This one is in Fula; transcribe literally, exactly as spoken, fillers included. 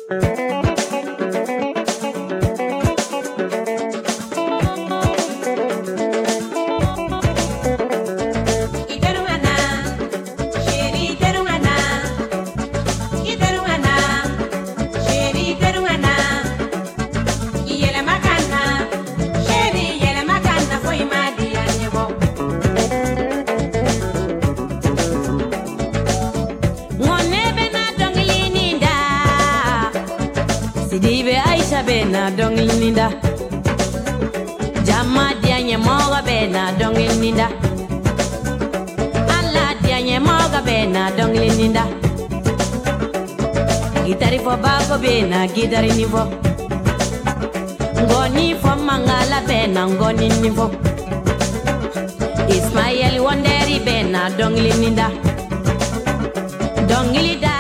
Dibe Aisha bena dongil ninda Jama dianye moga bena dongil ninda Allah dianye moga bena dongil ninda Gitari fo bako bena gitari nifo Ngoni fo mangala bena ngoni nifo Ismail Wonderi bena dongil ninda Dongili da